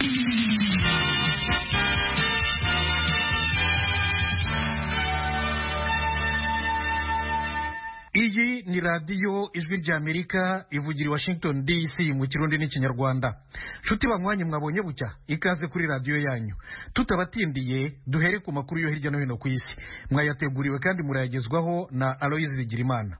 Iyi ni radiyo ijwi ry'Amerika ivugira i Washington DC mu Kirundi n'Ikinyarwanda. Nshuti banywanyi mwabonye bucya, ikaze kuri radiyo yanyu. Tutabatindiye duhere ku makuru yo hirya no hino ku isi. Mwayateguriwe kandi murayagezwaho na Aloise Bigirimana.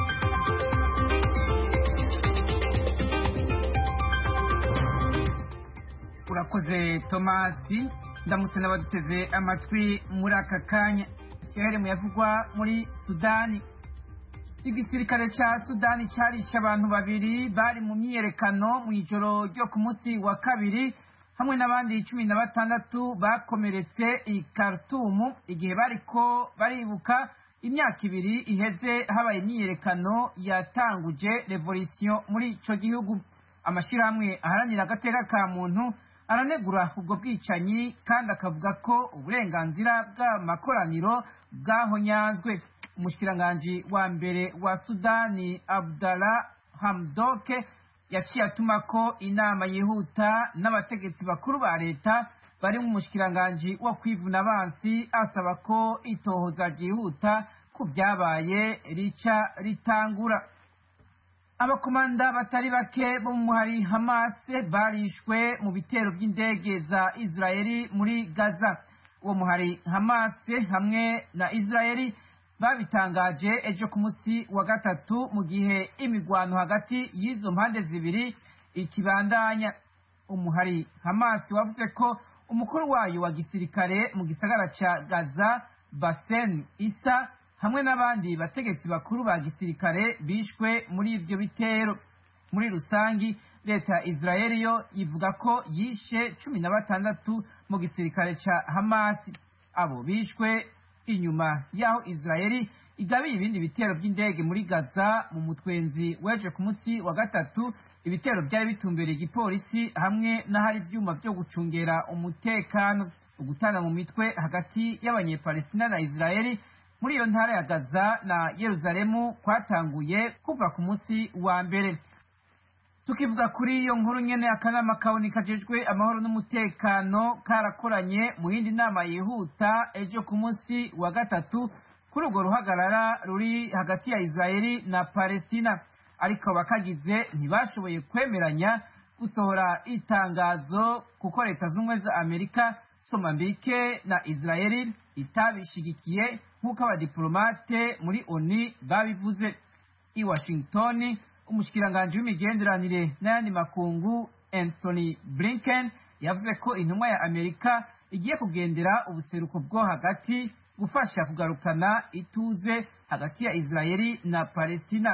Urakoze Tomasi, ndamutse n'abaduteze amatwi muri aka kanya. Kihere muyavugwa muri Sudani. Igisirikare ca Sudani carishe abantu babiri bari mu myiyerekano mu ijoro ryo ku munsi wa kabiri hamwe n'abandi 16 bakomeretse i Khartoum igihe bariko baribuka imyaka ibiri iheze habaye imyiyerekano yatanguje revolution muri ico gihugu. Amashirahamwe aharanira agateka ka muntu aranegura ubwo bwicanyi kandi akavuga ko uburenganzira bw'amakoraniro bwahonyanzwe. Umushikiranganji wa mbere wa Sudani Abdallah Hamdoke yaciye atumako inama yihuta n'abategetsi bakuru ba leta bari mu mushikiranganji wo kwivuna abansi asaba ko itohoza ryihuta ku byabaye rica ritangura. Abakomanda batari bake bo mu muhari Hamas barishwe mu bitero by'indege za Israeli muri Gaza. Uwo muhari Hamas hamwe na Israeli babitangaje ejo ku munsi wa gatatu mu gihe imigwano hagati y'izo mpande zibiri ikibandanya. Umuhari Hamas wavuze ko umukuru wayo wa gisirikare mu gisagara ca Gaza Bassem Issa hamwe n'abandi bategetsi bakuru ba gisirikare bishwe muri ivyo bitero. Muri rusangi leta Israel yo ivuga ko yishe 16 mu gisirikare ca Hamas. Abo bishwe inyuma yaho Israeli igabiye ibindi bitero by'indege muri Gaza mu mutwenzi weje ku munsi wa gatatu. Ibitero byari bitumbereye igipolisi hamwe n'ahari ivyuma byo gucungera umutekano. Ugutana mu mitwe hagati y'abanyepalestina na Israeli muri iyo ntara ya Gaza na Yerusalemu kwatanguye kuva ku munsi wa mbere. Tukivuga kuri iyo nkuru nyene, akanama kaboni kajejwe amahoro n'umutekano karakoranye mu yindi nama yihuta ejo ku munsi wa gatatu kuri urwo ruhagarara ruri hagati ya Israeli na Palestina, ariko bakagize ntibashoboye kwemeranya gusohora itangazo kuko leta z'ubumwe za Amerika, Somambike na Israeli itabishigikiye nk'uko abadiplomate muri ONU babivuze. I Washington umushikiranganji w'imigenderanire n'ayandi makungu Anthony Blinken yavuze ko intumwa ya Amerika igiye kugendera ubuseruko bwo hagati gufasha kugarukana ituze hagati ya Israeli na Palestina.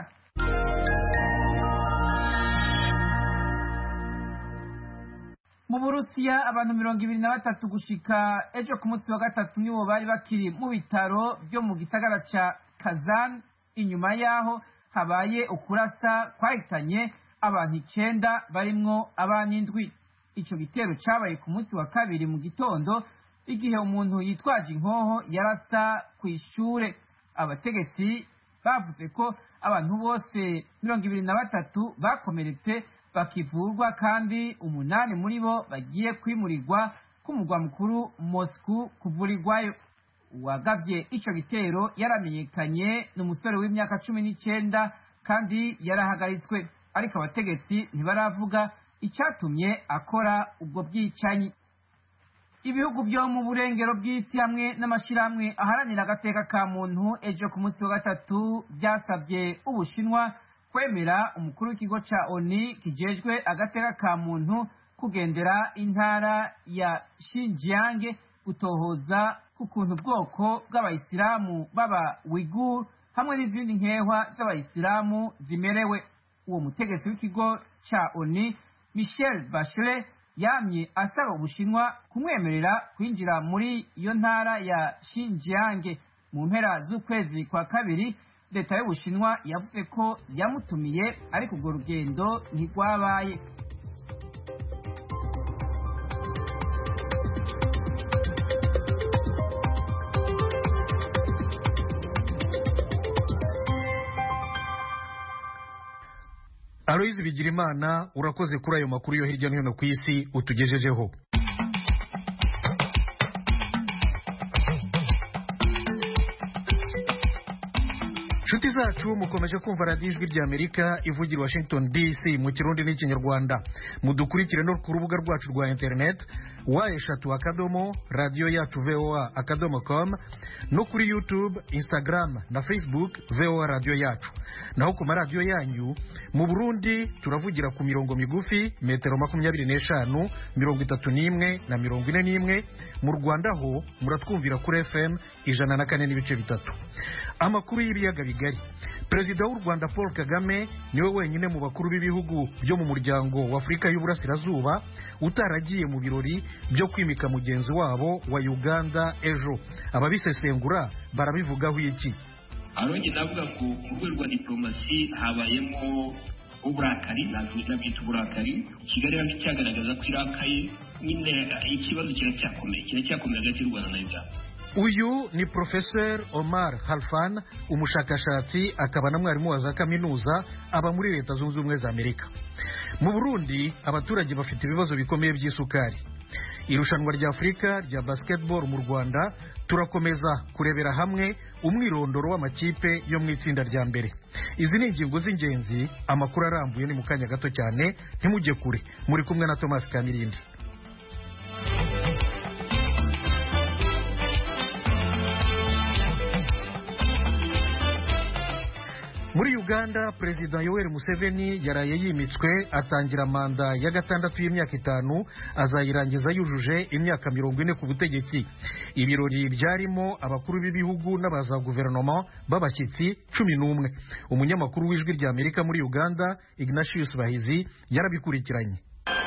Mu Burusiya abantu 23 gushika ejo ku munsi wa gatatu nibo bari bakiri mu bitaro byo mu gisagara ca Kazan inyuma yaho habaye ukurasa kwahitanye abantu 9 barimwo abana 7. Ico gitero cabaye ku munsi wa kabiri mu gitondo igihe umuntu yitwaje inkoho yarasa kw'ishure. Abategetsi bavuze ko abantu bose 23 bakomeretse bakivurwa kandi 8 muri bo bagiye kwimurirwa ku mugwa mukuru Moscow kuvurirwayo. Uwagavye ico gitero yaramenyekanye n'umusore w'imyaka 19 kandi yarahagaritswe, ariko abategetsi ntibaravuga icyatumye akora ubwo bwicanyi. Ibihugu byo mu burengero bw'isi hamwe n'amashirahamwe aharanira agateka ka muntu ejo ku munsi wa gatatu byasabye Ubushinwa kwemera umukuru w'ikigo ca ONU kijejwe agateka ka muntu kugendera intara ya Xinjiang gutohoza kukuntu ubwoko bw'abayisilamu baba Uighur hamwe n'izindi nkehwa z'abayisilamu zimerewe. Uwo mutegetsi w'ikigo ca ONU Michelle Bachelet yamye asaba Ubushinwa kumwemerera kwinjira muri iyo ntara ya Xinjiang. Mu mpera z'ukwezi kwa kabiri leta y'Ubushinwa yavuze ko yamutumiye ariko urwo rugendo ntigwabaye. Aloise Bigirimana urakoze kuri ayo makuru yo hirya no hino ku isi utugejejeho. Shuti zacu mukomeje kumva radiyo ijwi ry'Amerika ivugira Washington DC mu Kirundi n'Ikinyarwanda. Mudukurikire no ku rubuga rwacu rwa internet wa_akadomo radio yacu voa.com no kuri YouTube, Instagram na Facebook VOA radio yacu. Naho ku maradiyo yanyu mu Burundi turavugira ku mirongo migufi metero 25, 31 na 41. Mu Rwanda ho muratwumvira kuri FM 104.3. Amakuru y'ibiyaga bigari. Perezida w'u Rwanda Paul Kagame niwe wenyine mu bakuru b'ibihugu byo mu muryango wa Afurika y'Uburasirazuba utaragiye mu birori byo kwimika mugenzi wabo wa Uganda ejo. Ababisesengura barabivugaho iki? Aronge navuga ko mu rwego rwa diplomasi habayemo uburakari, nabyita uburakari. Kigali yaje cyagaragaza ko irakaye, nyine ikibazo kiracyakomeye hagati y'u Rwanda na Uganda. Uyu ni Professor Omar Halfan, umushakashatsi akaba na mwarimu wa za kaminuza aba muri Leta Zunze Ubumwe za Amerika. Mu Burundi abaturage bafite ibibazo bikomeye by'isukari. Irushanwa rya Afrika rya basketball mu Rwanda turakomeza kurebera hamwe umwirondoro w'amakipe yo mu itsinda rya mbere. Izi ni ingingo z'ingenzi, amakuru arambuye ni mu kanya gato cyane, ntimujye kure. Muri kumwe na Thomas Kamirindi. Muri Uganda, Perezida Yoweri Museveni yaraye yimitswe atangira manda ya gatandatu y'imyaka 5, azayirangiza yujuje imyaka 40 ku butegetsi. Ibirori byarimo abakuru b'ibihugu n'abaza guverinoma b'abashyitsi 11. Umunyamakuru w'ijwi ry'Amerika muri Uganda, Ignatius Bahizi, yarabikurikiranye.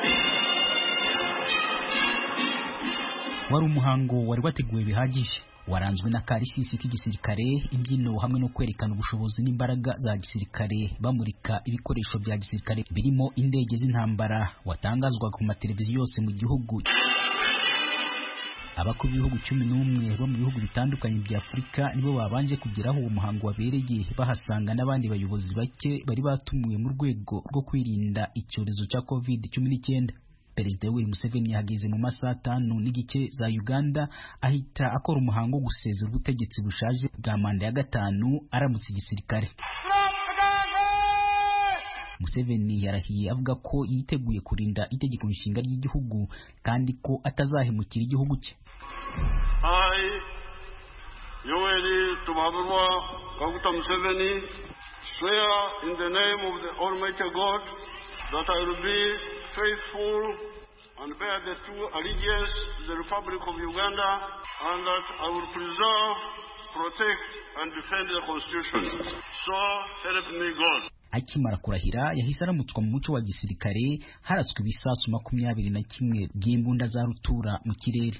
Wari umuhango wari wateguwe bihagije, waranzwe na karisisi k'igisirikare, imbyino hamwe no kwerekana ubushobozi n'imbaraga za gisirikare, bamurika ibikoresho bya gisirikare birimo indege z'intambara, watangazwa ku mateleviziyo yose mu gihugu. Abakuru b'ibihugu 11 bo mu bihugu bitandukanye bya Afurika nibo babanje kugeraho uwo muhango wabereye, bahasanga n'abandi bayobozi bake bari batumiwe mu rwego rwo kwirinda icyorezo cya COVID-19. Perezida Yoweri Museveni yahageze mu masaha 5 n'igice za Uganda, ahita akora umuhango wo gusezera ubutegetsi bushaje bwa manda ya 5 aramutse igisirikare. Museveni yarahiye avuga ko yiteguye kurinda itegeko nshinga ry'igihugu kandi ko atazahemukira igihugu cye. Yoweri Tubabirwa Kaguta Museveni swear in the name of the Almighty God that I will be faithful and bear the true allegiance to the Republic of Uganda, and that I will preserve, protect and defend the Constitution. So help me God. Akimara kurahira yahise aramutswa mu muco wa gisirikare, haraswe ibisasu 21 by'imbunda za rutura mu kirere.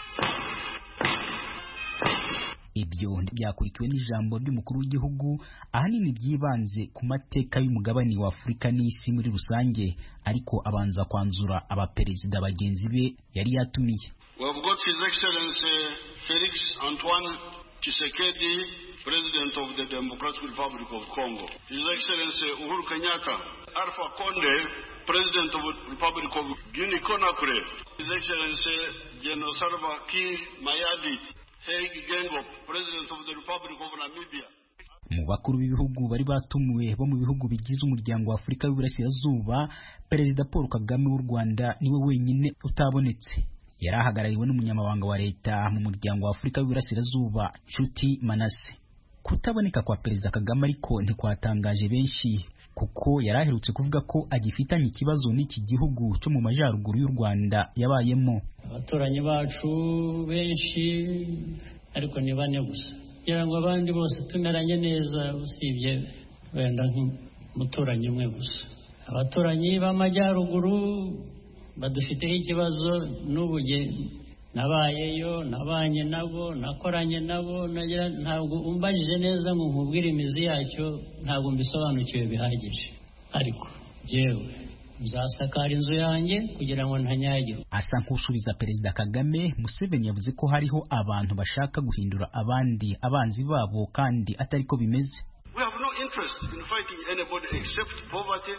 Ibyo byakurikiwe n'ijambo ry'umukuru w'igihugu, ahanini byibanze ku mateka y'umugabane wa Afurika n'isi muri rusange, ariko abanza kwanzura abaperezida bagenzi be yari yatumiye. We have got His Excellency Felix Antoine Tshisekedi, President of the Democratic Republic of Congo. His Excellency Uhuru Kenyatta, Alpha Conde, President of the Republic of Guinea-Conakry. His Excellency General Salva Kiir Mayardit, President of the Republic of Namibia. Mu bakuru b'ibihugu bari batumiwe bo mu bihugu bigize umuryango wa Afurika y'Uburasirazuba, Perezida Paul Kagame w'u Rwanda niwe wenyine utabonetse. Yarahagarariwe n'umunyamabanga wa leta mu muryango wa Afurika y'Uburasirazuba, Nshuti Manase. Kutaboneka kwa Perezida Kagame ariko ntikwatangaje benshi, kuko yaraherutse kuvuga ko agifitanye ikibazo n'iki gihugu cyo mu majyaruguru y'u Rwanda yabayemo. Abaturanyi bacu benshi ariko ni bane gusa, kugira ngo abandi bose tumeranye neza, usibye wenda nk'umuturanyi umwe gusa. Abaturanyi b'amajyaruguru badufiteho ikibazo, n'ubu nabayeyo, nabanye nabo, nakoranye nabo, ntabwo umbajije neza ngo nkubwire imizi yacyo, ntabwo mbisobanukiwe bihagije, ariko jewe nzasakara inzu yanjye kugira ngo ntanyagirwe. Asa nk'usubiza Perezida Kagame, Museveni yavuze ko hariho abantu bashaka guhindura abandi abanzi babo kandi atari ko bimeze. We have no interest in fighting anybody except poverty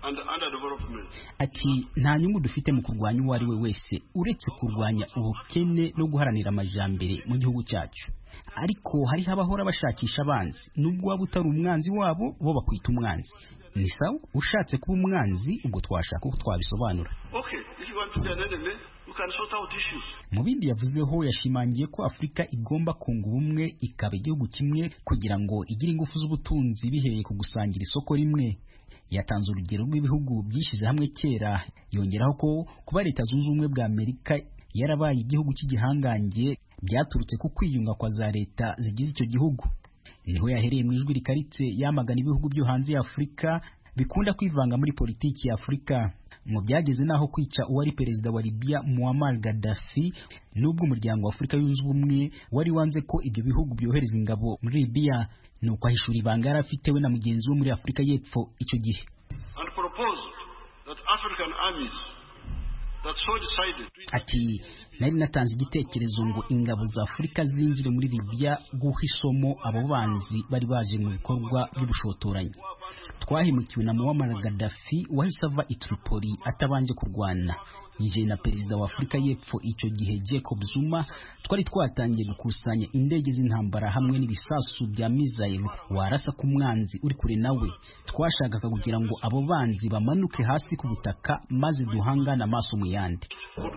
and underdevelopment. Ati nta nyungu dufite mu kurwanya uwo ari we wese uretse kurwanya ubukene no guharanira amajambere mu gihugu cyacu. Ariko hari abahora bashakisha abanzi, nubwo waba utari umwanzi wabo bo bakwita umwanzi. Ni sawa ushatse kuba umwanzi ubwo twashaka uko twabisobanura. Okay, if you want to be an enemy, you can sort out issues. Mu bindi yavuzeho yashimangiye ko Afurika igomba kunga ubumwe ikaba igihugu kimwe kugira ngo igire ingufu z'ubutunzi bihereye ku gusangira isoko rimwe. Yatanze urugero rw'ibihugu byishyize hamwe kera, yongeraho ko kuba Leta Zunze Ubumwe bwa Amerika yarabaye igihugu cy'igihangange byaturutse ku kwiyunga kwa za leta zigize icyo gihugu. Niho yahereye mu ijwi rikaritse yamagana ibihugu byo hanze ya Afurika bikunda kwivanga muri politiki ya Afurika. Mu byageze naho kwica uwari perezida wa Libya Muammar Gaddafi, nubwo umuryango wa Afurika yunze ubumwe wari wanze ko ibyo bihugu byohereza ingabo muri Libya, nuko ahishura ibanga yari afite we na mugenzi we muri Afurika y'Epfo icyo gihe. And proposed that African armies that so decided to... Ati nari natanze igitekerezo ngo ingabo za Afurika zinjire muri Libya guha isomo abo banzi bari baje mu bikorwa by'ubushotoranyi. Twahimukiwe na Muammar Gaddafi wahise ava i Tripoli atabanje kurwana. Nje na perezida wa Afurika y'Epfo icyo gihe Jacob Zuma twari twatangiye gukusanya indege z'intambara hamwe n'ibisasu bya missile warasa ku mwanzi uri kure nawe. Twashakaga kugira ngo abo banzi bamanuke hasi ku butaka maze duhangana amaso mu yandi.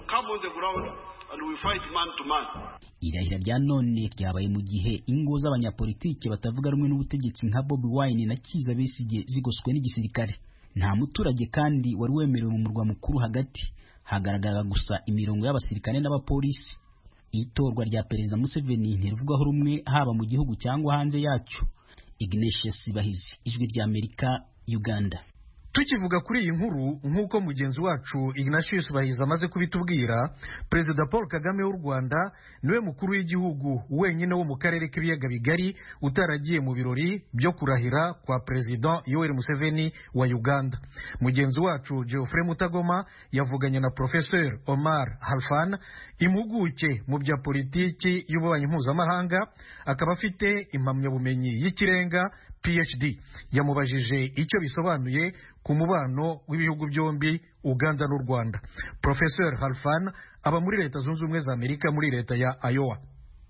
Irahira rya none ryabaye mu gihe ingo z'abanyapolitike batavuga rumwe n'ubutegetsi nka Bobi Wine na Kizza Besigye zigoswe n'igisirikare. Nta muturage kandi wari wemerewe mu murwa mukuru hagati, hagaragara gusa imirongo y'abasirikare n'abapolisi. Itorwa rya Perezida Museveni ntirivugwaho rumwe haba mu gihugu cyangwa hanze yacu. Ignatius Bahizi, Ijwi rya Amerika, Uganda. Tukivuga kuri iyi nkuru nk'uko mugenzi wacu Ignatius Bahizi amaze kubitubwira, Perezida Paul Kagame w'u Rwanda niwe mukuru w'igihugu wenyine wo mu karere k'ibiyaga bigari utaragiye mu birori byo kurahira kwa Perezida Yoweri Museveni wa Uganda. Mugenzi wacu Geoffrey Mutagoma yavuganye na Professor Omar Halfan, impuguke mu bya politiki y'ububanyi mpuzamahanga, akaba afite impamyabumenyi y'ikirenga PhD. Yamubajije icyo bisobanuye ku mubano w'ibihugu byombi Uganda n'u Rwanda. Professor Halfan aba muri Leta Zunze Ubumwe za Amerika muri leta ya Iowa.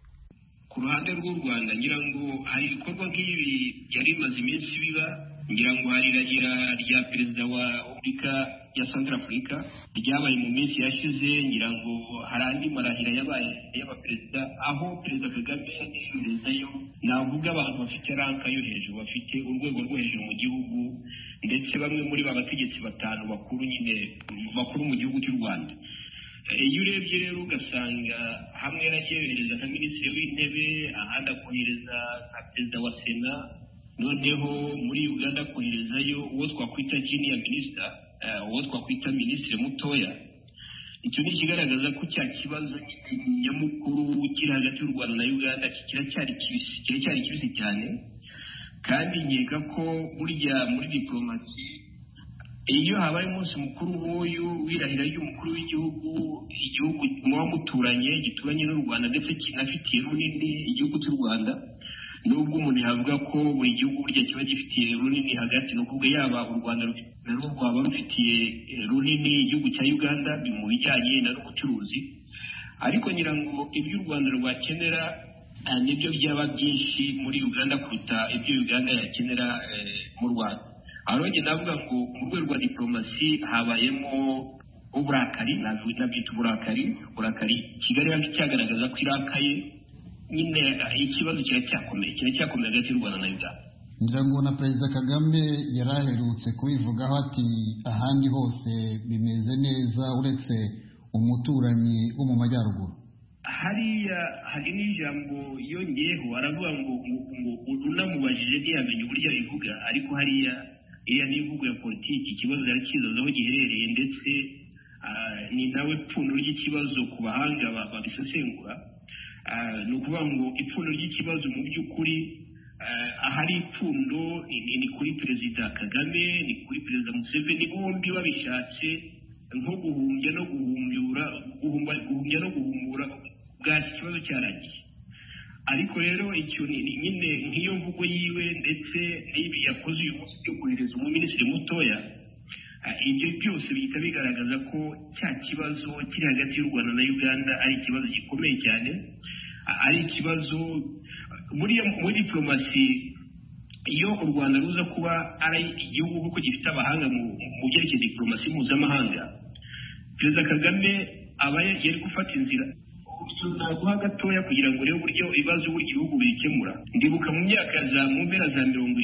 Ku ruhande rw'u Rwanda ngira ngo hari ibikorwa nk'ibi byari bimaze iminsi biba, ngira ngo hari irahira rya perezida wa Afurika ya Central Africa ryabaye mu minsi yashize, ngira ngo hari andi marahira yabaye y'abaperezida aho Perezida Kagame yishyurizayo navuga abantu bafite ranka yo hejuru, bafite urwego rwo hejuru mu gihugu, ndetse bamwe muri ba bategetsi batanu bakuru mu gihugu cy'u Rwanda. Iyo urebye rero ugasanga hamwe yarayohereza nka minisitiri w'intebe, ahandi akohereza nka perezida wa sena, noneho muri Uganda akoherezayo uwo twakwita junior minister, uwo twakwita minisitiri mutoya. Icyo ni ikigaragaza ko cya kibazo nyamukuru kiri hagati y'u Rwanda na Uganda kiracyari kibisi cyane, kandi nkeka ko burya muri diplomasi iyo habaye umunsi mukuru nk'uyu wirahira ry'umukuru w'igihugu, igihugu muba muturanye gituranye n'u Rwanda ndetse kinafitiye runini igihugu cy'u Rwanda, nubwo umuntu yavuga ko buri gihugu burya kiba gifitiye runini hagati, ni ukuvuga yaba u Rwanda narwo rwaba rufitiye runini igihugu cya Uganda mu bijyanye n'ubucuruzi, ariko ngira ngo ibyo u Rwanda rwakenera nibyo byaba byinshi muri Uganda kuruta ibyo Uganda yakenera mu Rwanda. Arongeye navuga ngo mu rwego rwa diplomasi habayemo uburakari, nabyita uburakari Kigali yanjye cyagaragaza ko irakaye, nyine ikibazo kiracyakomeye hagati y'u Rwanda na Uganda. Ngira ngo na Perezida Kagame yaraherutse kubivugaho ati ahandi hose bimeze neza uretse umuturanyi wo mu majyaruguru. Hariya hari n'ijambo yongeyeho aravuga ngo unamubajije ntiyamenye uburyo abivuga, ariko hariya ni imvugo ya politiki, ikibazo yarakizaza aho giherereye, ndetse ni nawe pfundo ry'ikibazo ku bahanga babisesengura. Ni ukuvuga ngo ipfundo ry'ikibazo mu by'ukuri ahari ipfundo ni kuri Perezida Kagame, ni kuri Perezida Museveni, bombi babishatse nko guhumbya no guhumbura bwaki ikibazo cyaragiye. Ariko rero icyo nyine nk'iyo mvugo yiwe ndetse n'ibi yakoze uyu munsi byo kohereza umuminisitiri mutoya, ibyo byose bihita bigaragaza ko cya kibazo kiri hagati y'u Rwanda na Uganda ari ikibazo gikomeye cyane, ari ikibazo muri diplomasi. Iyo u Rwanda ruza kuba ari igihugu kuko gifite abahanga mu byerekeye diplomasi mpuzamahanga, Perezida Kagame aba yari gufata inzira naguha gatoya kugira ngo urebe uburyo ibibazo by'igihugu bikemura. Ndibuka mu myaka mu mpera za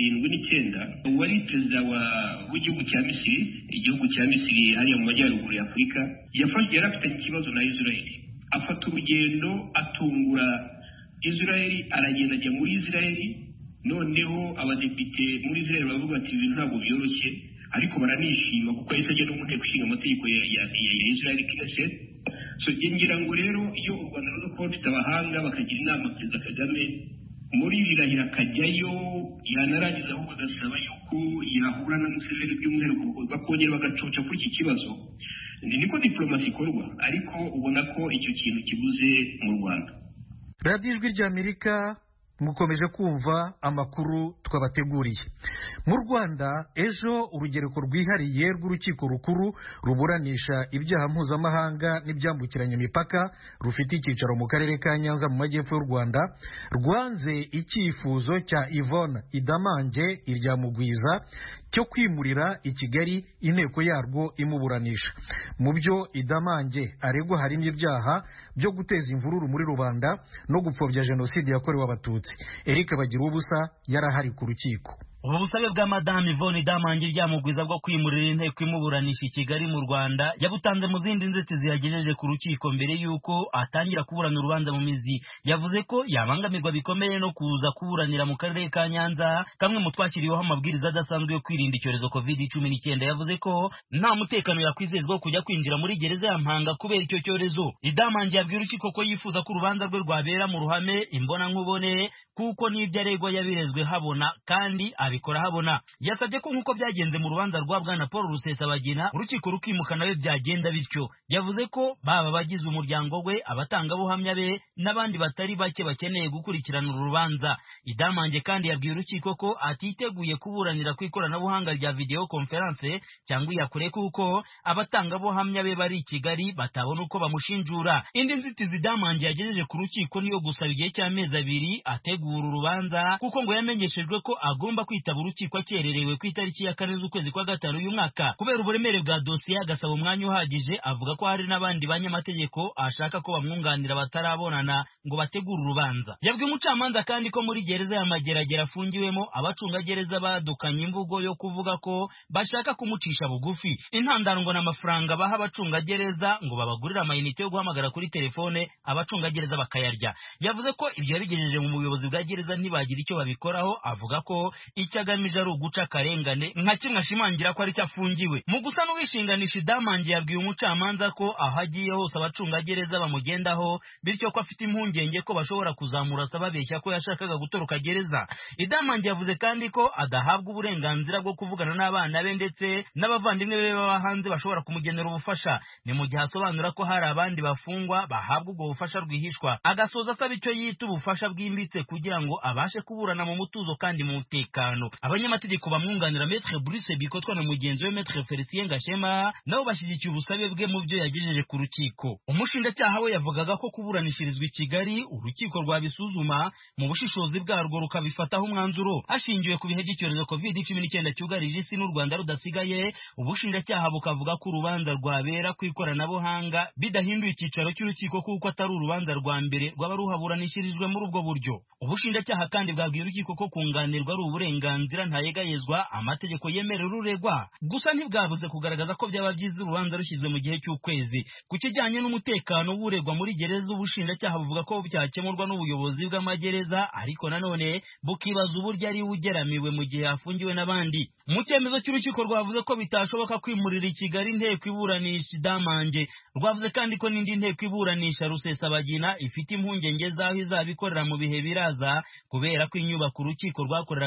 79 wari perezida w'igihugu cya Misiri, igihugu cya Misiri hariya mu majyaruguru ya Afurika, yari afite ikibazo na Israel, afata urugendo atungura Israel, aragenda ajya muri Israel. Noneho abadepite muri Israel bavuga ati ibintu ntabwo byoroshye, ariko baranishima kuko yahise ajya no mu nteko ishinga amategeko ya Israel Knesset. So ngira ngo rero iyo u Rwanda ruza kuba rufite abahanga bakagira inama Perezida Kagame muri rirahira akajyayo, yanarangiza ahubwo agasaba yuko yahura na Museveni by'umwihariko bakongera bagacoca kuri iki kibazo. Niko diplomasi ikorwa, ariko ubona ko icyo kintu kibuze mu Rwanda. Radio Ijwi ry'Amerika mukomeje kumva amakuru twabateguriye. Mu Rwanda ejo urugereko rwihariye rw'urukiko rukuru ruburanisha ibyaha mpuzamahanga n'ibyambukiranya imipaka rufite icyicaro mu karere ka Nyanza mu majyepfo y'u Rwanda rwanze icyifuzo cya Yvonne Idamange Iryamugwiza cyo kwimurira i Kigali inteko yarwo imuburanisha. Mu byo Idamange aregwa harimo ibyaha byo guteza imvururu muri rubanda no gupfobya jenoside yakorewe Abatutsi. Eric Bagiruwubusa yarahari ku rukiko. Ubu busabe bwa Madame Yvonne Idamange Iryamugwiza bwo kwimurira inteko imuburanisha i Kigali mu Rwanda yabutanze mu zindi nzitizi yagejeje ku rukiko mbere y'uko atangira kuburana urubanza mu mizi. Yavuze ko yabangamirwa bikomeye no kuza kuburanira mu karere ka Nyanza, kamwe mu twashyiriweho amabwiriza adasanzwe yo kwirinda icyorezo COVID-19. Yavuze ko nta mutekano yakwizezwa kujya kwinjira muri gereza ya Mpanga kubera icyo cyorezo. Idamange yabwiye urukiko ko yifuza ko urubanza rwe rwabera mu ruhame imbona nkubone kuko n'ibyo aregwa yabirezwe habona kandi abikora habona. Yasabye ko nk'uko byagenze mu rubanza rwa Bwana Paul Rusesabagina urukiko rukimuka nawe byagenda bityo. Yavuze ko baba bagize umuryango we, abatangabuhamya be n'abandi batari bake bakeneye gukurikirana uru rubanza. Idamange kandi yabwiye urukiko ko atiteguye kuburanira ku ikoranabuhanga rya video conference cyangwa iyakure kuko abatangabuhamya be bari i Kigali batabona uko bamushinjura. Indi nzitizi Idamange yagejeje ku rukiko niyo gusaba igihe cy'amezi 2 ategura urubanza kuko ngo yamenyeshejwe ko agomba kwitaba urukiko akererewe ku itariki ya 4 z'ukwezi kwa 5 uyu mwaka. Kubera uburemere bwa dosiye agasaba umwanya uhagije, avuga ko hari n'abandi banyamategeko ashaka ko bamwunganira batarabonana ngo bategure urubanza. Yabwiye umucamanza kandi ko muri gereza ya Mageragere afungiwemo abacungagereza badukanye imvugo yo kuvuga ko bashaka kumucisha bugufi. Intandaro ngo n'amafaranga baha abacungagereza ngo babagurira amayinite yo guhamagara kuri telefone abacungagereza bakayarya. Yavuze ko ibyo yabigejeje mu buyobozi bwa gereza ntibagira icyo babikoraho, avuga ko icyo agamije ari uguca akarengane nka kimwe ashimangira ko ari cyo afungiwe. Mu gusa n'uwishinganisha Idamange yabwiye umucamanza ko aho agiye hose abacungagereza bamugendaho, bityo ko afite impungenge ko bashobora kuzamurasa babeshya ko yashakaga gutoroka gereza. Idamange yavuze kandi ko adahabwa uburenganzira bwo kuvugana n'abana be ndetse n'abavandimwe be baba hanze bashobora kumugenera ubufasha. Ni mu gihe asobanura ko hari abandi bafungwa bahabwa ubwo bufasha rwihishwa. Agasoza asaba icyo yita ubufasha bwimbitse kugira ngo abashe kuburana mu mutuzo kandi mu mutekano. Abanyamategeko bamwunganira Maître Bruce Bikotwa na mugenzi we Maître Felicien Gashema nabo bashyigikiye ubusabe bwe mu byo yagejeje ku rukiko. Umushinjacyaha we yavugaga ko kuburanishirizwa i Kigali urukiko rwabisuzuma mu bushishozi bwarwo rukabifataho umwanzuro hashingiwe ku bihe by'icyorezo COVID-19 cyugarije isi n'u Rwanda rudasigaye. Ubushinjacyaha bukavuga ko urubanza rwabera ku ikoranabuhanga bidahinduye icyicaro cy'urukiko kuko atari urubanza rwa mbere rwaba ruhaburanishirijwe muri ubwo buryo. Ubushinjacyaha kandi bwabwiye urukiko ko kunganirwa ari uburenganzira ntayegayezwa amategeko yemerera uregwa, gusa ntibwabuze kugaragaza ko byaba byiza urubanza rushyizwe mu gihe cy'ukwezi. Ku kijyanye n'umutekano w'uregwa muri gereza, ubushinjacyaha buvuga ko byakemurwa n'ubuyobozi bw'amagereza, ariko nanone bukibaza uburyo ari ugeramiwe mu gihe afungiwe n'abandi. Mu cyemezo cy'urukiko rwavuze ko bitashoboka kwimurira i Kigali inteko iburanisha Idamange. Rwavuze kandi ko n'indi nteko iburanisha Rusesabagina ifite impungenge z'aho izabikorera mu bihe biraza kubera ko inyubako urukiko rwakoreragamo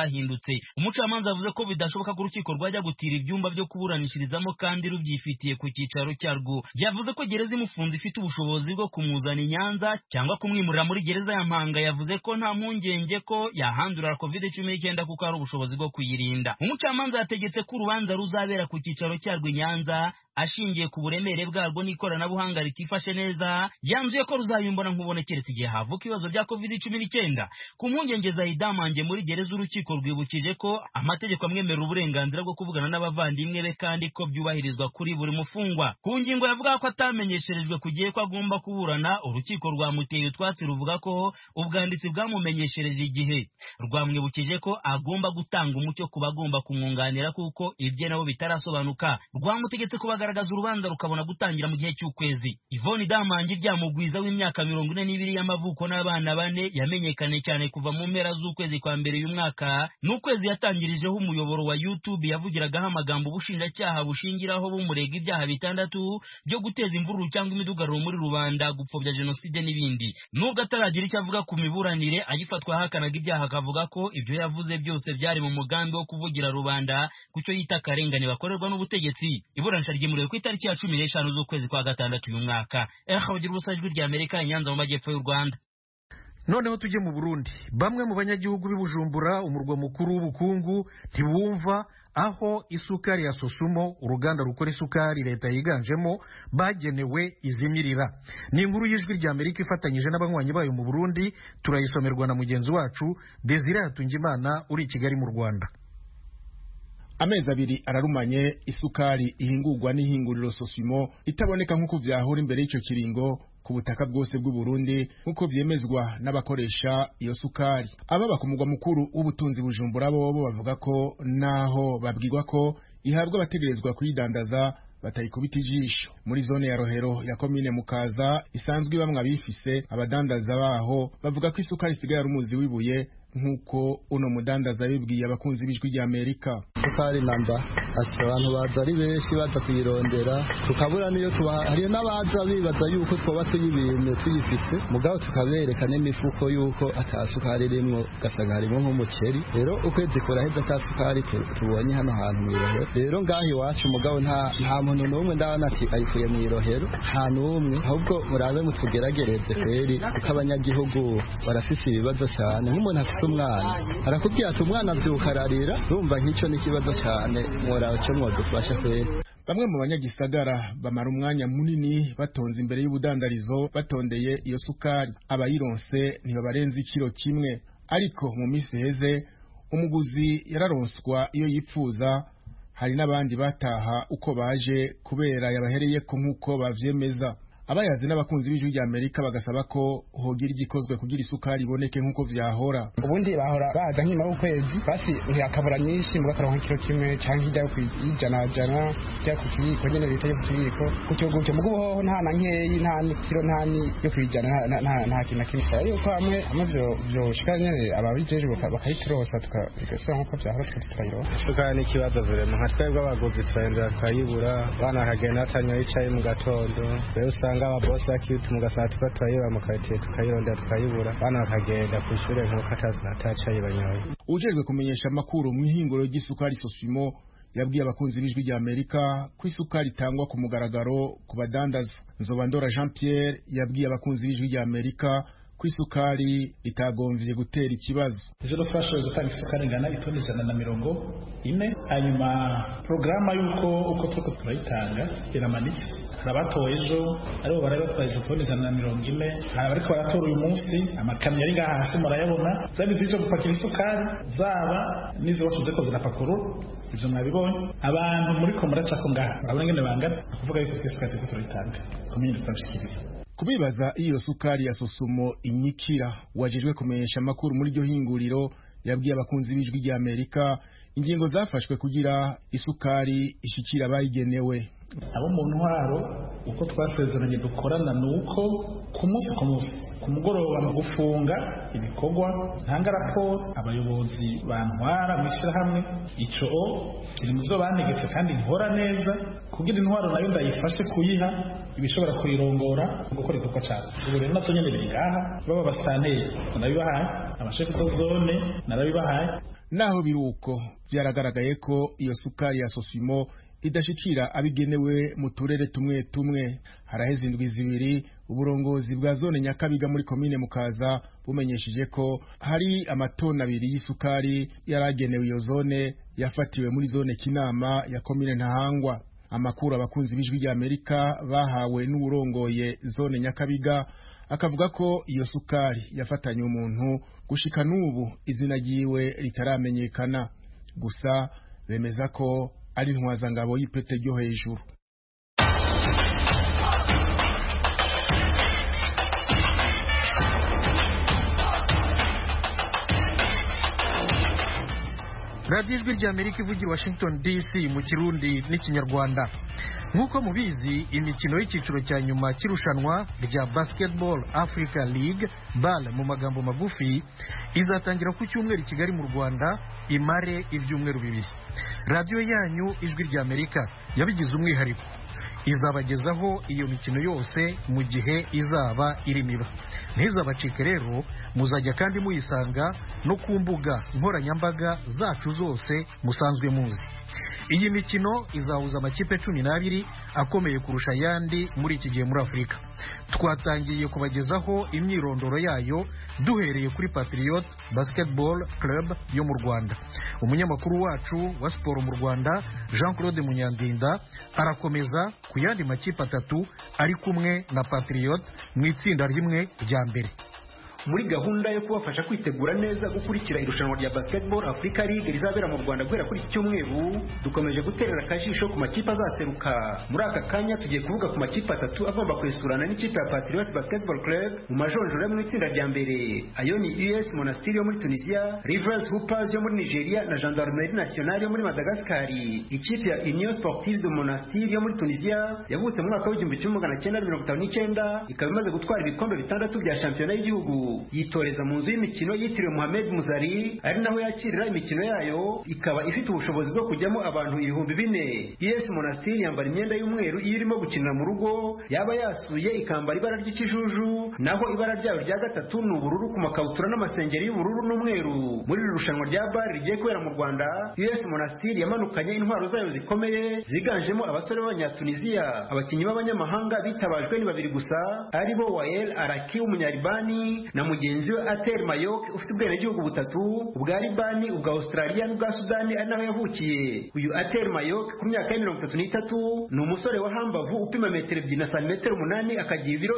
cyahindutse. Umucamanza yavuze ko bidashoboka ko urukiko rwajya gutira ibyumba byo kuburanishirizamo kandi rubyifitiye ku cyicaro cyarwo. Yavuze ko gereza imufunze ifite ubushobozi bwo kumuzana i Nyanza cyangwa kumwimurira muri gereza ya Mpanga. Yavuze ko nta mpungenge ko yahandurira COVID-19 kuko ari ubushobozi bwo kuyirinda. Umucamanza yategetse ko urubanza ruzabera ku cyicaro cyarwo i Nyanza ashingiye ku buremere bwarwo n'ikoranabuhanga ritifashe neza. Yanzuye ko ruzayimbona nkubone keretse igihe havuka ibibazo bya COVID-19. Ku mpungenge za idamange muri gereza, urukiko rwibukije ko amategeko amwemerera uburenganzira bwo kuvugana n'abavandimwe be kandi ko byubahirizwa kuri buri mufungwa. Ku ngingo yavuga ko atamenyesherejwe ku gihe ko agomba kuburana, urukiko rwamuteye utwatsi ruvuga ko ubwanditsi bwamumenyeshereje igihe. Rwamwibukije ko agomba gutanga umucyo ku bagomba kumwunganira kuko ibye nabo bitarasobanuka. Rwamutegetse kubagaragaza urubanza rukabona gutangira mu gihe cy'ukwezi. Yvonne Damangi Ryamugwiza w'imyaka 42 y'amavuko n'abana 4 yamenyekanye cyane kuva mu mpera z'ukwezi kwa mbere uyu mwaka. N'ukwezi yatangirijeho umuyoboro wa YouTube yavugiragaho amagambo ubushinjacyaha bushingiraho bumurega ibyaha 6 byo guteza imvururu cyangwa imidugararo muri rubanda, gupfobya jenoside n'ibindi. Nubwo ataragira icyo avuga ku miburanire, agifatwa hakanaga ibyaha akavuga ko ibyo yavuze byose byari mu mugambi wo kuvugira rubanda kucyo yita karengane bakorerwa n'ubutegetsi. Iburanisha ryimuriwe ku itariki ya 15 z'ukwezi kwa gatandatu uyu mwaka. Bagira ubusajwi rya Amerika i Nyanza mu majyepfo y'u Rwanda. Noneho tujye mu Burundi. Bamwe mu banyagihugu b'Ibujumbura, umurwa mukuru w'ubukungu, ntibumva aho isukari ya Sosumo, uruganda rukora isukari leta yiganjemo, bagenewe izimirira. Ni inkuru y'ijwi rya Amerika ifatanyije n'abanywanyi bayo mu Burundi, turayisomerwa na mugenzi wacu Desire Hatungimana uri i Kigali mu Rwanda. Amezi abiri ararumanye isukari ihingurwa n'ihinguriro Sosumo itaboneka nk'uko vyahora imbere y'icyo kiringo ku butaka bwose bw'u Burundi nk'uko vyemezwa n'abakoresha iyo sukari. Ababa ku mugwa mukuru w'ubutunzi Bujumbura bobo bavuga ko naho babwirwa ko ihabwa abategerezwa kuyidandaza batayikubita ijisho. Muri zone ya Rohero ya komine Mukaza isanzwe bamwe abifise abadandaza baho bavuga ko isukari isigaye ari umuzi wibuye nk'uko uno mudandaza bibwiye abakunzi b'ijwi rya Amerika. Sukari namba abantu baza ari benshi baza kuyirondera, tukabura niyo hariyo n'abaza bibaza yuko twoba tuyibintu tuyifise mugabo tukabereka n'imifuko yuko atasukari rimwe gasanga harimo nk'umuceri. Rero ukwezi kuraheza atasukari tubonye hano hantu mu Rohero. Rero ngaho iwacu mugabo nta muntu n'umwe ndabona ati ayikuye mu Rohero, nta n'umwe. Ahubwo murabe mutugeragereze kweri kuko abanyagihugu barafise ibibazo cyane. Nk'umuntu afise umwana arakubwira ati umwana avyuka ararira, urumva nk'icyo ni kibazo cyane. Mworaho cyo mwadufasha kweri. Bamwe mu banyagisagara bamara umwanya munini batonze imbere y'ubudandarizo batondeye iyo sukari. Abayironse ntibabarenza ikiro kimwe, ariko mu minsi heze umuguzi yararonswa iyo yipfuza. Hari n'abandi bataha uko baje kubera yabahereye ko nk'uko bavyemeza. Abayazi n'abakunzi b'ijwi rya Amerika bagasaba ko hogira igikozwe kugira isukari iboneke nk'uko vyahora. Ubundi bahora baza nk'ima ukwezi basi ntiyakabura nyinshi mu gakaronka kilo kimwe canke ijya kwijana jya ku kiyiko nyene bita yo kuyiko kucyo gutyo mugo hoho nta na nkeyi nta kilo nta ni yo kwijana nta kintu kimwe. Yuko hamwe byo shikanye ababijeje bakayiturosa tugasura nk'uko vyahora tukayiro. Sukari ni kibazo vere mu hatwebwe abaguzi twendera twayibura bana hagenda atanya yicaye mu gatondo. Aba boss bakitu mugasata tukatwayiba mukatiye tukayirondera tukayibura bana bakagenda kwishura nk'uko atacaye banyoye. Ujejwe kumenyesha makuru mu ihinguro ry'isukari Sosumo yabwiye abakunzi b'ijwi rya Amerika ko isukari itangwa ku mugaragaro ku badandaza. Nzobandora Jean Pierre yabwiye abakunzi b'ijwi rya Amerika ko isukari itagomvye gutera ikibazo. Ejo twashoboye gutanga isukari ingana itoni 140. Hanyuma programa yuko uko tuko turayitanga iramanitse. Abatoye ejo aribo bari batwaye itoni 140. Ariko baratora uyu munsi amakamyo ari ngaha hasi murayabona. Zabi zizo gupakira isukari zaba nizo wacuze ko zinapakurura. Ivyo mwabibonye. Abantu muri ko muraca ko ngaha. Abone ngene bangana kuvuga yuko isukari tuko turayitanga. Komine twabishikiriza. Kubibaza iyo sukari ya Sosumo inyikira, wajejwe kumenyesha makuru muri ryo hinguriro yabwiye abakunzi b'ijwi rya Amerika ingingo zafashwe kugira isukari ishikira bayigenewe. Abo mu ntwaro uko twasezeranye dukorana nuko ku munsi ku mugoroba mu gufunga ibikorwa ntanga raporo abayobozi bantwara mwishira hamwe ico kiri muzo banegetse kandi nkora neza kugira intwaro nayo ndayifashe kuyiha ibishobora kuyirongora gukora igikorwa cyane. Ubu rero natonyene biri ngaha baba basaneye nabibahaye abashefu zone narabibahaye. naho biruko byaragaragaye ko iyo sukari ya Sosimo idashikira abigenewe mu turere tumwe tumwe. Haraheze indwi zibiri uburongozi bwa zone Nyakabiga muri komine Mukaza bumenyesheje ko hari amatoni 2 y'isukari yaragenewe iyo zone yafatiwe muri zone Kinama ya komine Ntahangwa. Amakuru abakunzi b'ijwi rya Amerika bahawe n'uburongoye zone Nyakabiga akavuga ko iyo sukari yafatanye umuntu gushika n'ubu izina ryiwe ritaramenyekana, gusa bemeza ko ari intwazangabo y'ipete ryo hejuru. Radio Ijwi rya Amerika ivugira Washington DC mu Kirundi n'Ikinyarwanda. Nk'uko mubizi, imikino y'ikiciro cya nyuma kirushanwa rya Basketball Africa League BAL mu magambo magufi izatangira ku cyumweru i Kigali mu Rwanda imare ibyumweru 2. Radio yanyu Ijwi rya Amerika yabigize umwihariko, izabagezaho iyo mikino yose mu gihe izaba iri miba. Ntizabacike rero, muzajya kandi muyisanga no ku mbuga nkoranyambaga zacu zose musanzwe muzi. Iyi mikino izahuza amakipe 12 akomeye kurusha yandi muri iki gihe muri Afrika. Twatangiye kubagezaho imyirondoro yayo duhereye kuri Patriot Basketball Club yo mu Rwanda. Umunyamakuru wacu wa siporo mu Rwanda Jean-Claude Munyandinda arakomeza ku yandi makipe 3 ari kumwe na Patriot mu itsinda rimwe rya mbere. Muri gahunda yo kubafasha kwitegura neza gukurikira irushanwa rya Basketball Africa League rizabera mu Rwanda guhera kuri iki cyumweru, dukomeje guterera akajisho ku makipe azaseruka. Muri aka kanya tugiye kuvuga ku makipe 3 agomba kwesurana n'ikipe ya Patriot Basketball Club mu majonjora mu itsinda rya mbere. Ayo ni US Monastir yo muri Tunisia, Rivers Hoopers yo muri Nigeria na Gendarmerie Nationale yo muri Madagascar. Ikipe ya Union Sportive de Monastir yo muri Tunisia yavutse mu mwaka w'1959 ikaba imaze gutwara ibikombe 6 bya shampiyona y'igihugu. Yitoreza mu nzu y'imikino yitiriwe Mohamed Muzari, ari naho yakirira imikino yayo, ikaba ifite ubushobozi bwo kujyamo abantu 4,000. US Monastir yambara imyenda y'umweru iyo irimo gukinira mu rugo, yaba yasuye ikambara ibara ry'ikijuju, naho ibara ryayo rya gatatu ni ubururu ku makabutura n'amasengeri y'ubururu n'umweru. Muri irushanwa rya BAL rigiye kubera mu Rwanda, US Monastir yamanukanye intwaro zayo zikomeye ziganjemo abasore b'Abanyatunisia. Abakinnyi b'abanyamahanga bitabajwe ni 2 gusa, ari bo Wael Araki w'umunyaribani na mugenzi we Ater Mayok ufite ubwenegihugu 3, ubwa Libani, ubwa Australia n'ubwa Sudani ari naho yavukiye. Uyu Ater Mayok ku myaka ya 33 ni umusore wa hambavu upima metero 2 na santimetero 8 akagira ibiro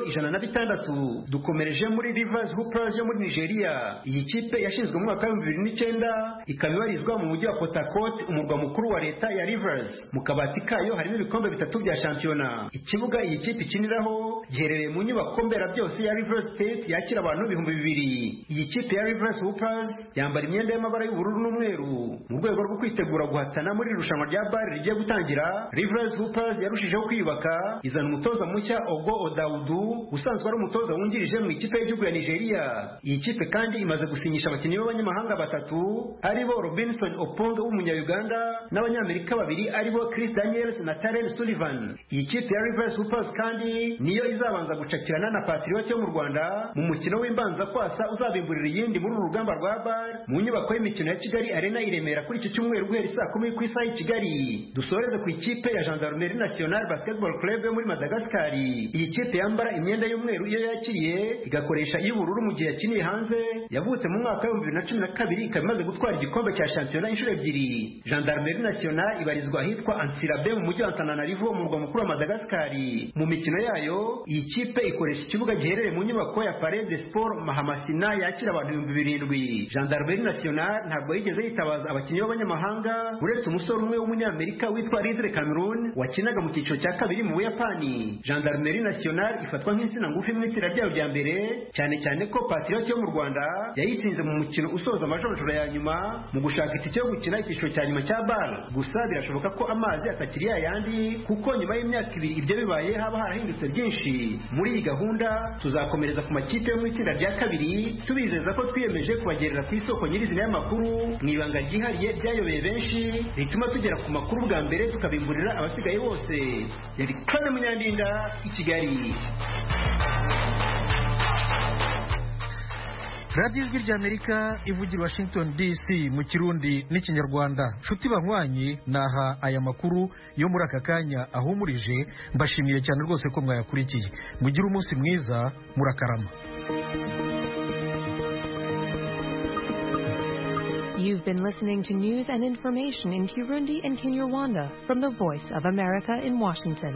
106. Dukomereje muri Rivers Hoopers yo muri Nigeria. Iyi kipe yashinzwe mu mwaka wa 2009 ikaba ibarizwa mu mujyi wa Port Harcourt, umurwa mukuru wa leta ya Rivers. Mu kabati kayo harimo ibikombe 3 bya shampiyona. Ikibuga iyi kipe ikiniraho giherereye mu nyubako mbera byose ya Rivers State yakira abantu 2,000. Iyi kipe ya Rivers Hoopers yambara imyenda y'amabara y'ubururu n'umweru. Mu rwego rwo kwitegura guhatana muri irushanwa rya BAL rigiye gutangira, Rivers Hoopers yarushijeho kwiyubaka, izana umutoza mushya Ogo Odaudu usanzwe ari umutoza wungirije mu ikipe y'igihugu ya Nigeria. Iyi kipe kandi imaze gusinyisha abakinnyi b'abanyamahanga 3 ari bo Robinson Opongo w'umunya-Uganda n'abanyamerika 2 ari bo Chris Daniels na Taren Sullivan. Iyi kipe ya Rivers Hoopers kandi niyo izabanza gucakirana na Patriot yo mu Rwanda mu mukino w'imbanza kwasa uzabimburira iyindi muri urugamba rwa BAL mu nyubako y'imikino ya Kigali Arena i Remera kuri iki cyumweru guhera saa 10 ku isaha i Kigali. Dusoreze ku ikipe ya Gendarmerie Nationale Basketball Club yo muri Madagascar. Iyi kipe yambara imyenda y'umweru iyo yakiriye igakoresha iy'ubururu mu gihe yakiniye hanze. Yavutse mu mwaka wa 2012 ikaba imaze gutwara igikombe cya shampiyona inshuro 2. Gendarmerie Nationale ibarizwa ahitwa Antsirabe mu mujyi wa Antananarivo mu murwa mukuru wa Madagascar. Mu mikino yayo iyi kipe ikoresha ikibuga giherereye mu nyubako ya Palais des Sports Mahamasina yakira abantu 7,000. Gendarmerie Nationale ntabwo yigeze yitabaza abakinnyi b'abanyamahanga uretse umusore umwe w'umunyamerika witwa Ridley Cameron wakinaga mu cyiciro cya 2 mu Buyapani. Gendarmerie Nationale ifatwa nk'insina ngufi mu itsinda ryayo rya mbere, cyane ko Patriot yo mu Rwanda yayitsinze mu mukino usoza amajonjora ya nyuma mu gushaka itike yo gukina icyiciro cya nyuma cya BAL. Gusa birashoboka ko amazi atakiri yayandi kuko nyuma y'imyaka 2 ibyo bibaye haba harahindutse byinshi. Muri iyi gahunda tuzakomereza ku makipe yo mu itsinda rya 2 tubizeza ko twiyemeje kubagerera ku isoko nyirizina y'amakuru mu ibanga ryihariye ryayobeye benshi rituma tugera ku makuru bwa mbere tukabimburira abasigaye bose. Yari Claude Munyandinda i Kigali. radiyo ijwi ry'amerika ivugira Washington DC mu kirundi n'ikinyarwanda. nshuti banywanyi, naha aya makuru yo muri aka kanya ahumurije. Mbashimiye cyane rwose ko mwayakurikiye. Mugire umunsi mwiza, murakarama. You've been listening to news and information in Kirundi and Kinyarwanda from the Voice of America in Washington.